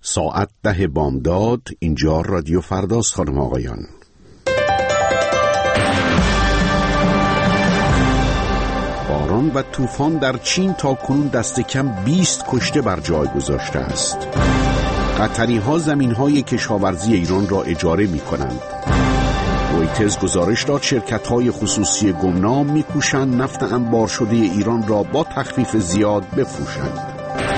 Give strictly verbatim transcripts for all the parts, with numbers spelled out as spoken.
ساعت ده بامداد. اینجا رادیو فرداست خانم آقایان. باران و طوفان در چین تا کنون دست کم بیست کشته بر جای گذاشته است. قطری ها زمین های کشاورزی ایران را اجاره می کنند. رویترز گزارش داد شرکت های خصوصی گمنام می کوشند نفت انبار شده ایران را با تخفیف زیاد بفروشند.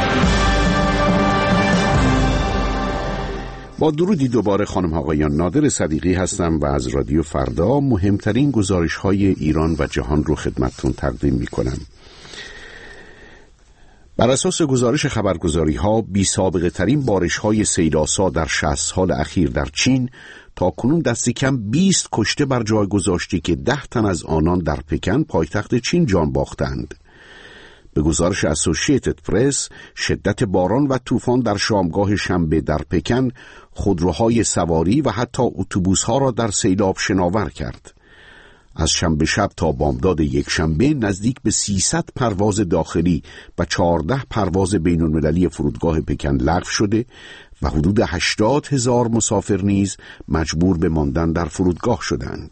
با درودی دوباره خانم آقایان، نادر صدیقی هستم و از رادیو فردا مهمترین گزارش های ایران و جهان رو خدمتتون تقدیم می کنم. بر اساس گزارش خبرگزاری ها، بی سابقه ترین بارش های سیلاسا در شصت سال اخیر در چین تا کنون دست کم بیست کشته بر جای گذاشته که ده تن از آنان در پکن پایتخت چین جان باختند. به گزارش اسوسییتد پرس، شدت باران و طوفان در شامگاه شنبه در پکن خودروهای سواری و حتی اتوبوس‌ها را در سیلاب شناور کرد. از شنبه شب تا بامداد یک شنبه نزدیک به سیصد پرواز داخلی و چهارده پرواز بین‌المللی فرودگاه پکن لغو شده و حدود هشتاد هزار مسافر نیز مجبور به ماندن در فرودگاه شدند.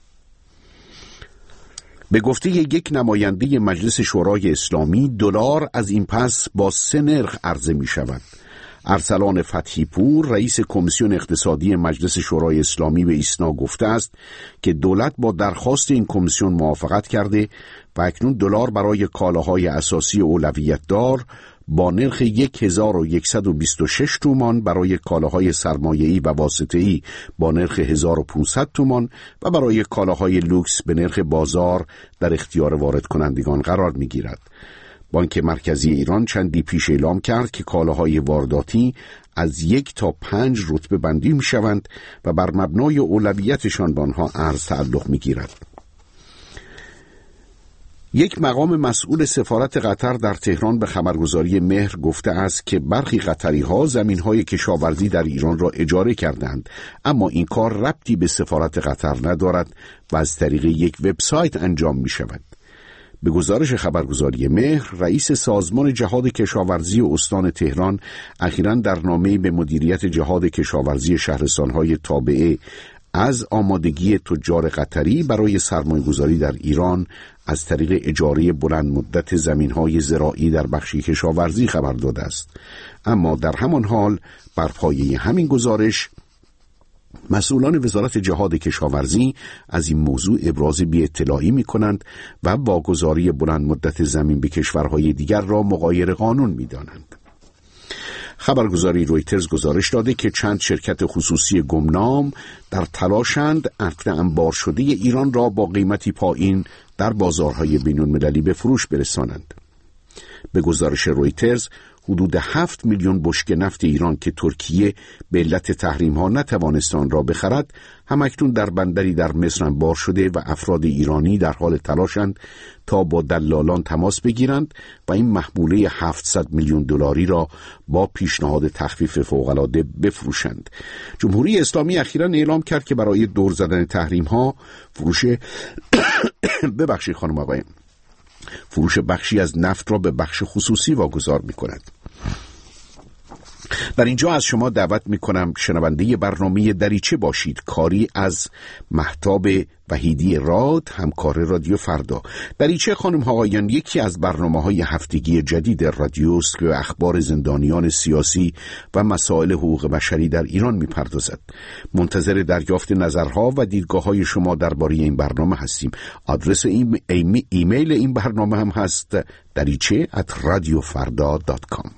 به گفته یک نماینده مجلس شورای اسلامی، دلار از این پس با سه نرخ عرضه می شود. ارسلان فتحی پور، رئیس کمیسیون اقتصادی مجلس شورای اسلامی، به ایسنا گفته است که دولت با درخواست این کمیسیون موافقت کرده و اکنون دلار برای کالاهای اساسی اولویت دار با نرخ هزار و صد و بیست و شش تومان، برای کالاهای سرمایه‌ای و واسطه‌ای با نرخ هزار و پانصد تومان و برای کالاهای لوکس به نرخ بازار در اختیار وارد کنندگان قرار می‌گیرد. بانک مرکزی ایران چندی پیش اعلام کرد که کالاهای وارداتی از یک تا پنج رتبه بندی می‌شوند و بر مبنای اولویتشان به آنها ارز تعلق می‌گیرد. یک مقام مسئول سفارت قطر در تهران به خبرگزاری مهر گفته است که برخی قطری ها زمین های کشاورزی در ایران را اجاره کردند، اما این کار ربطی به سفارت قطر ندارد و از طریق یک وبسایت انجام می شود. به گزارش خبرگزاری مهر، رئیس سازمان جهاد کشاورزی استان تهران اخیراً در نامه‌ای به مدیریت جهاد کشاورزی شهرستان‌های تابعه از آمادگی تجار قطری برای سرمایه‌گذاری در ایران از طریق اجاره بلند مدت زمین‌های زراعی در بخش کشاورزی خبر داده است. اما در همان حال بر پایه همین گزارش مسئولان وزارت جهاد کشاورزی از این موضوع ابراز بی‌اطلاعی می‌کنند و واگذاری بلند مدت زمین به کشورهای دیگر را مغایر قانون می‌دانند. خبرگزاری رویترز گزارش داده که چند شرکت خصوصی گمنام در تلاشند نفت انبار شده ایران را با قیمتی پایین در بازارهای بین‌المللی به فروش برسانند. به گزارش رویترز، حدود هفت میلیون بشکه نفت ایران که ترکیه به علت تحریم ها نتوانست آن را بخرد، همکنون در بندری در مصر انبار شده و افراد ایرانی در حال تلاشند تا با دلالان تماس بگیرند و این محموله هفتصد میلیون دلاری را با پیشنهاد تخفیف فوق‌العاده بفروشند. جمهوری اسلامی اخیراً اعلام کرد که برای دور زدن تحریم ها فروش ببخشید خانم آقای فروش بخشی از نفت را به بخش خصوصی واگذار می کند. در اینجا از شما دعوت می کنم شنونده برنامه دریچه باشید. کاری از مهتاب وحیدی راد، همکار رادیو فردا. دریچه خانم آقایان یکی از برنامه‌های هفتگی جدید رادیوست که اخبار زندانیان سیاسی و مسائل حقوق بشری در ایران می‌پردازد. منتظر دریافت نظرها و دیدگاه‌های شما درباره این برنامه هستیم. آدرس این ایمیل این برنامه هم هست دریچه ات رادیو فردا دات کام.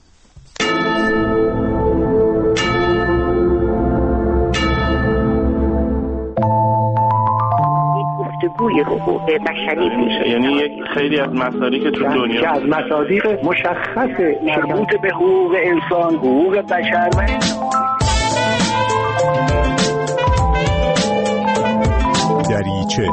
گوی حقوق بشری میشه، یعنی یک خیلی از مصادیق تو دنیا که از مصادیق مشخص مربوط به حقوق انسان، حقوق بشر و دریچه.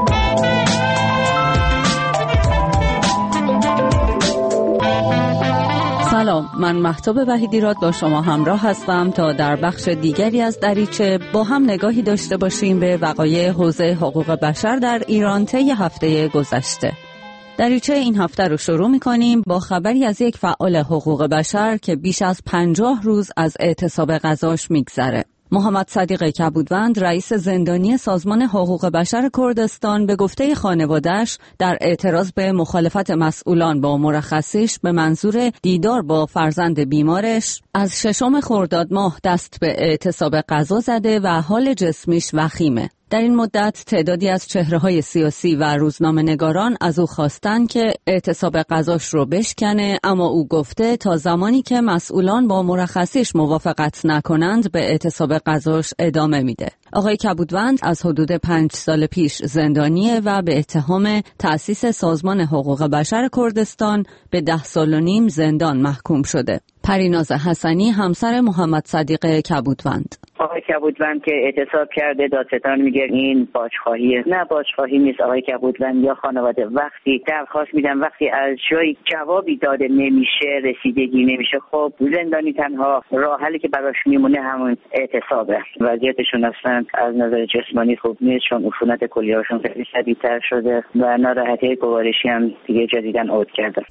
سلام، من مهتاب وحیدی راد با شما همراه هستم تا در بخش دیگری از دریچه با هم نگاهی داشته باشیم به وقایع حوزه حقوق بشر در ایران طی هفته گذشته. دریچه این هفته رو شروع می‌کنیم با خبری از یک فعال حقوق بشر که بیش از پنجاه روز از اعتصاب غذاش میگذره. محمد صدیق کبودوند، رئیس زندانی سازمان حقوق بشر کردستان، به گفته خانواده‌اش در اعتراض به مخالفت مسئولان با مرخصیش به منظور دیدار با فرزند بیمارش از ششم خرداد ماه دست به اعتصاب غذا زده و حال جسمیش وخیمه. در این مدت تعدادی از چهره‌های سیاسی و روزنامه‌نگاران از او خواستن که اعتصاب غذاش رو بشکنه، اما او گفته تا زمانی که مسئولان با مرخصیش موافقت نکنند به اعتصاب غذاش ادامه میده. آقای کبودوند از حدود پنج سال پیش زندانیه و به اتهام تأسیس سازمان حقوق بشر کردستان به ده سال و نیم زندان محکوم شده. پریناز حسنی، همسر محمد صدیق کبودوند: آقای کبودوند که اعتصاب کرده دادستان میگه این باجخواهیه. نه، باجخواهی نیست. آقای کبودوند یا خانواده وقتی درخواست میدن، وقتی از جای جوابی داده نمیشه، رسیدگی نمیشه، خب زندانی تنها راه حلی که براش میمونه همون اعتصابه. وضعیتشون اصلا از نظر جسمانی خوب نیست، چون عفونت کلیه‌هاشون خیلی شدیدتر شده و ناراحتی گوارشی هم دیگه جدیداً عود کرده.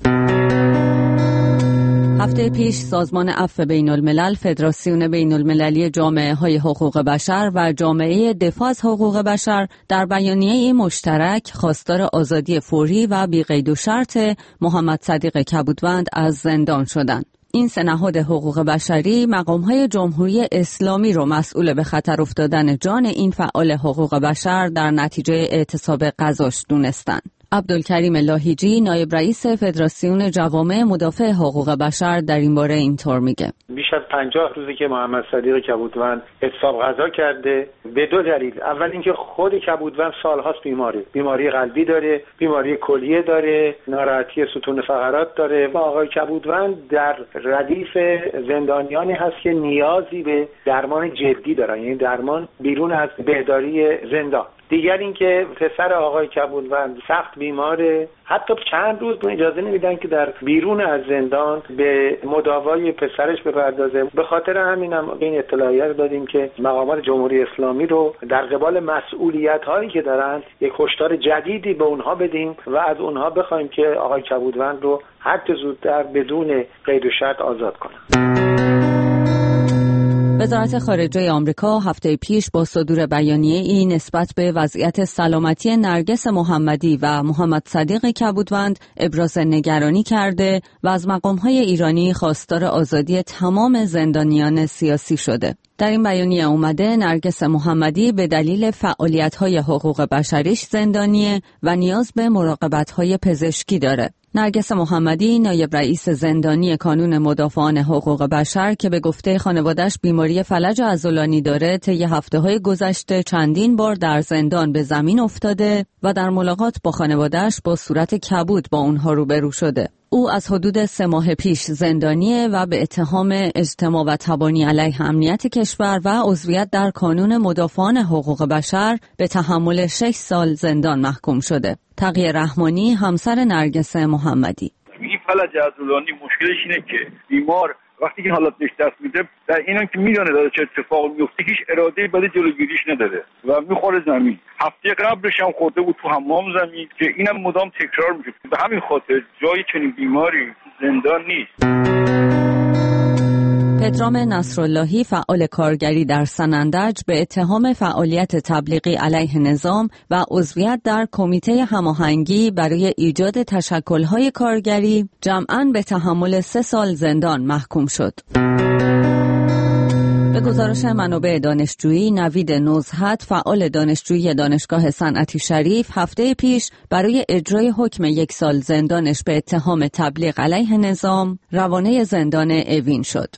هفته پیش سازمان عفو بین الملل، فدراسیون بین المللی جامعه های حقوق بشر و جامعه دفاع از حقوق بشر در بیانیه مشترک خواستار آزادی فوری و بی قید و شرط محمد صدیق کبودوند از زندان شدند. این سه نهاد حقوق بشری مقام‌های جمهوری اسلامی رو مسئول به خطر افتادن جان این فعال حقوق بشر در نتیجه اعتصاب غذاش دونستند. عبدالکریم لاهیجی، نایب رئیس فدراسیون جوامع مدافع حقوق بشر، در این باره اینطور میگه: بیش از پنجاه روزی که محمد صدیق کبودوند اعتصاب غذا کرده، به دو دلیل. اول اینکه خود کبودوند سالهاست بیماری بیماری قلبی داره، بیماری کلیه داره، ناراحتی ستون فقرات داره و آقای کبودوند در ردیف زندانیانی هست که نیازی به درمان جدی دارن، یعنی درمان بیرون از بهداری زندان. دیگر اینکه پسر آقای کبودوند سخت بیماره، حتی چند روز به اجازه نمیدن که در بیرون از زندان به مداوای پسرش بپردازه. به خاطر همینم این اطلاعیت دادیم که مقامات جمهوری اسلامی رو در قبال مسئولیت هایی که دارن یک هشدار جدیدی به اونها بدیم و از اونها بخوایم که آقای کبودوند رو هر چه زودتر بدون قید و شرط آزاد کنن. وزارت خارجه آمریکا هفته پیش با صدور بیانیه‌ای نسبت به وضعیت سلامتی نرگس محمدی و محمد صدیق کبودوند ابراز نگرانی کرده و از مقام‌های ایرانی خواستار آزادی تمام زندانیان سیاسی شده. در این بیانیه اومده نرگس محمدی به دلیل فعالیت‌های حقوق بشریش زندانیه و نیاز به مراقبت‌های پزشکی داره. نرگس محمدی، نایب رئیس زندانی کانون مدافعان حقوق بشر که به گفته خانواده‌اش بیماری فلج عضلانی داره، طی هفته‌های گذشته چندین بار در زندان به زمین افتاده و در ملاقات با خانواده‌اش با صورت کبود با اونها روبرو شده. او از حدود سه ماه پیش زندانیه و به اتهام اجتماع و تبانی علیه امنیت کشور و عضویت در کانون مدافعان حقوق بشر به تحمل شش سال زندان محکوم شده. تقی رحمانی، همسر نرگس محمدی: این فلج عضلانی مشکلش اینه که بیمار وقتی که حالت بهش دست میده، در اینم که میدونه داره چه اتفاقی میفته، هیچ اراده‌ای برای جلوگیریش نداره و میخوره زمین. هفته قبلش هم خورده بود تو حمام زمین که اینم مدام تکرار میشه. به همین خاطر جای چنین بیماری زندان نیست. پدرام نصراللهی، فعال کارگری در سنندج، به اتهام فعالیت تبلیغی علیه نظام و عضویت در کمیته هماهنگی برای ایجاد تشکل‌های کارگری جمعاً به تحمل سه سال زندان محکوم شد. به گزارش منابع دانشجویی، نوید نزهت، فعال دانشجویی دانشگاه صنعتی شریف، هفته پیش برای اجرای حکم یک سال زندانش به اتهام تبلیغ علیه نظام روانه زندان اوین شد.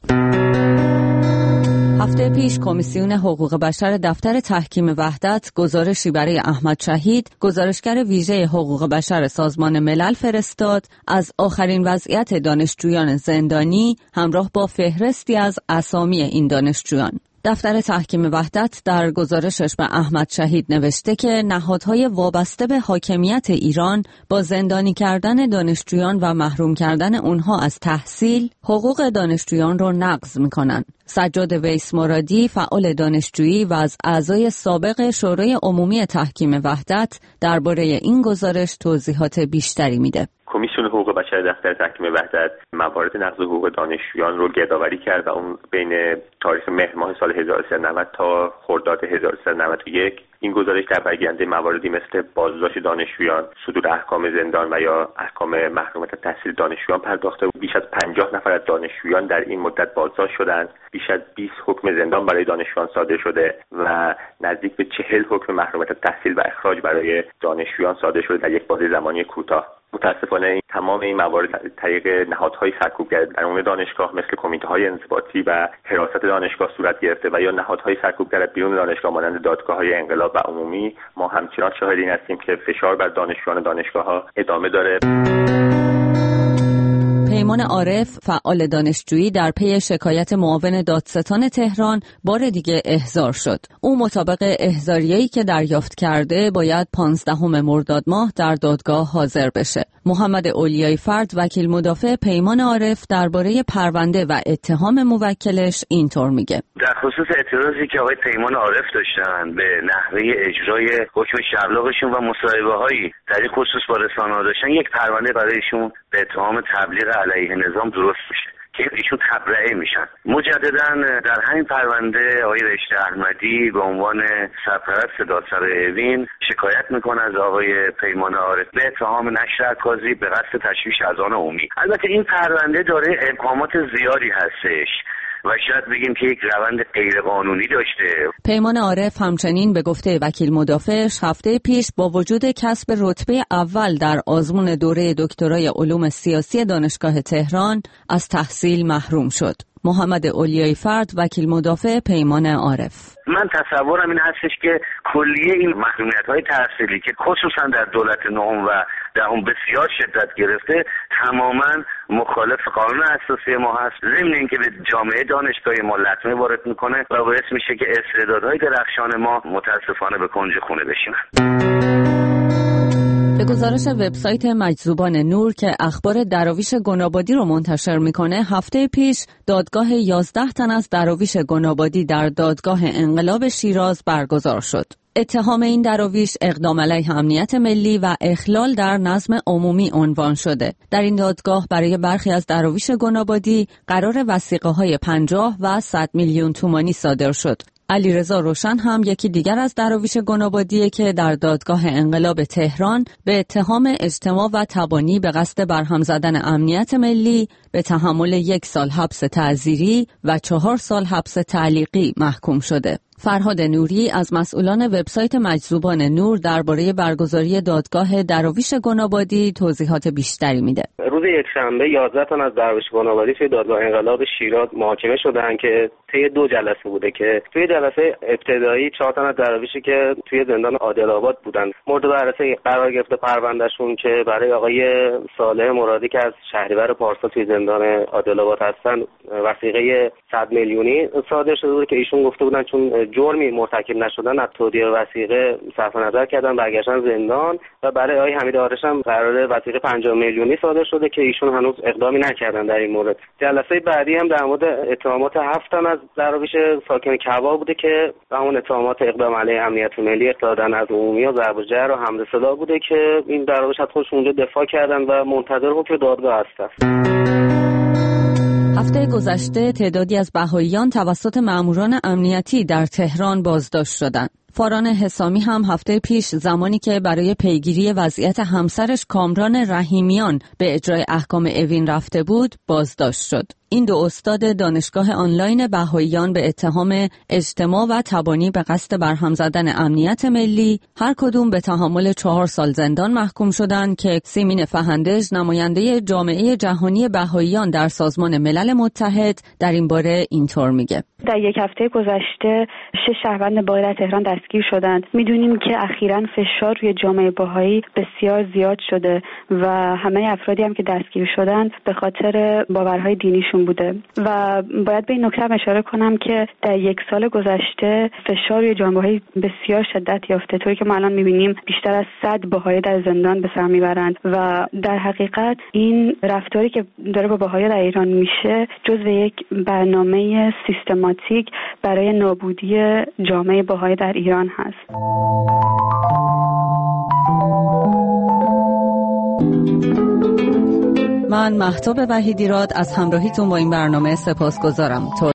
هفته پیش کمیسیون حقوق بشر دفتر تحکیم وحدت گزارشی برای احمد شهید، گزارشگر ویژه حقوق بشر سازمان ملل فرستاد از آخرین وضعیت دانشجویان زندانی همراه با فهرستی از اسامی این دانشجویان. دفتر تحکیم وحدت در گزارشش به احمد شهید نوشته که نهادهای وابسته به حاکمیت ایران با زندانی کردن دانشجویان و محروم کردن اونها از تحصیل حقوق دانشجویان رو نقض میکنن. سجاد ویس مرادی فعال دانشجویی و از اعضای سابق شورای عمومی تحکیم وحدت درباره این گزارش توضیحات بیشتری میده. کمیسیون حقوق بشر دفتر تحکیم وحدت موارد نقض حقوق دانشجویان رو گردآوری کرد و اون بین تاریخ مهر ماه سال هزار و سیصد و نود تا خرداد هزار و سیصد و نود و یک این گزارش در برگیرنده مواردی مثل بازداشت دانشجویان، صدور احکام زندان و یا احکام محرومیت از تحصیل دانشجویان پرداخته بود. بیش از پنجاه نفر از دانشجویان در این مدت بازداشت شدند. بیش از بیست حکم زندان برای دانشجویان صادر شده و نزدیک به چهل حکم محرومیت از تحصیل و اخراج برای دانشجویان صادر شده در یک بازه زمانی کوتاه. متاسفانه این تمام این موارد طریق نهادهای سرکوبگر درون دانشگاه مثل کمیته‌های انضباطی و حراست دانشگاه صورت گرفته و یا نهادهای سرکوبگر بیرون دانشگاه مانند دادگاه‌های انقلاب و عمومی. ما همچنان شاهد این هستیم که فشار بر دانشجویان دانشگاه‌ها ادامه داره. پیمان عارف فعال دانشجویی در پی شکایت معاون دادستان تهران بار دیگه احضار شد. او مطابق احضاریه‌ای که دریافت کرده باید پانزدهم مرداد ماه در دادگاه حاضر بشه. محمد اولیای فرد وکیل مدافع پیمان عارف درباره پرونده و اتهام موکلش اینطور میگه: در خصوص اعتراضی که آقای پیمان عارف داشتن به نحوه اجرای حکم شبلاغشون و مصاحبه‌هایی در این خصوص با رسانه‌ها داشتن، یک پرونده برایشون به اتهام تبلیغ علیه نظام درست میشه که ایشون تبرئه میشن. مجددا در همین پرونده آقای رشته احمدی به عنوان سرپرست دادسرای اوین شکایت میکنه از آقای پیمان عارف به اتهام نشر عکاسی به قصد تشویش اذهان عمومی. البته این پرونده داره ابهامات زیادی هستش و شاید بگیم که یک روند غیرقانونی داشته. پیمان عارف همچنین به گفته وکیل مدافعش هفته پیش با وجود کسب رتبه اول در آزمون دوره دکترای علوم سیاسی دانشگاه تهران از تحصیل محروم شد. محمد اولیای فرد وکیل مدافع پیمان عارف: من تصورم این هستش که کلیه این محرومیت‌های تحصیلی که خصوصا در دولت نهم و دهم بسیار شدت گرفته تماما مخالف قانون اساسی ما هست، ضمن اینکه به جامعه دانشگاهی ما لطمه وارد میکنه و باعث میشه که استعدادهای درخشان ما متاسفانه به کنج خونه بشینن. به گزارش وبسایت مجذوبان نور که اخبار دراویش گنابادی رو منتشر میکنه، هفته پیش دادگاه یازده تن از دراویش گنابادی در دادگاه انقلاب شیراز برگزار شد. اتهام این دراویش اقدام علیه امنیت ملی و اخلال در نظم عمومی عنوان شده. در این دادگاه برای برخی از دراویش گنابادی قرار وثیقه‌های پنجاه و صد میلیون تومانی صادر شد. علیرضا روشن هم یکی دیگر از دراویش گنابادیه که در دادگاه انقلاب تهران به اتهام اجتماع و تبانی به قصد برهم زدن امنیت ملی به تحمل یک سال حبس تعزیری و چهار سال حبس تعلیقی محکوم شده. فرهاد نوری از مسئولان وبسایت مجذوبان نور درباره برگزاری دادگاه دراویش گنابادی توضیحات بیشتری میده. روز یکشنبه یازده تن از دراویش گنابادی توی دادگاه انقلاب شیراز محاکمه شدن که طی دو جلسه بوده که توی جلسه ابتدایی چهار تن از دراویشی که توی زندان عادل آباد بودن مورد بررسی قرار گرفته پروندهشون که برای آقای صالح مرادی که از شهریور پارسال توی زندان عادل آباد هستن وثیقه صد میلیونی صادر شده بود که ایشون گفته بودن چون جرمی مرتکب نشدن از تودیع وثیقه صرف نظر کردن برگشتن زندان و برای آقای حمید آرش هم قرار وثیقه پنجاه میلیونی صادر شده که ایشون هنوز اقدامی نکردن در این مورد. جلسه بعدی هم در مورد اتهامات هفت تن از دراویش ساکن کبا بوده که همون اتهامات اقدام علیه امنیت ملی، اخلال در نظم عمومی و ضرب و جرح و حمله سلاح بوده که این دراویش خودش اونجا دفاع کردن و منتظر حکم دادگاه هستن. هفته گذشته تعدادی از بهائیان توسط ماموران امنیتی در تهران بازداشت شدند. فاران حسامی هم هفته پیش زمانی که برای پیگیری وضعیت همسرش کامران رحیمیان به اجرای احکام اوین رفته بود بازداشت شد. این دو استاد دانشگاه آنلاین بهائیان به اتهام اجتماع و تبانی به قصد برهم زدن امنیت ملی هر کدوم به تحمل چهار سال زندان محکوم شدند که سیمین فهندج نماینده جامعه جهانی بهائیان در سازمان ملل متحد در این باره اینطور میگه: در یک هفته گذشته شش شهروند بهایی در تهران دستگیر شدند. میدونیم که اخیراً فشار روی جامعه بهایی بسیار زیاد شده و همه افرادی هم که دستگیر شدند به خاطر باورهای دینیشون خودشون بوده و باید به این نکته اشاره کنم که در یک سال گذشته فشار روی جامعه‌های بسیار شدت یافته، طوری که ما الان می‌بینیم بیشتر از صد بهایی در زندان به سر میبرند و در حقیقت این رفتاری که داره با بهایی در ایران میشه جزو یک برنامه سیستماتیک برای نابودی جامعه بهایی در ایران هست. من مهتاب وحیدی راد از همراهیتون با این برنامه سپاسگزارم.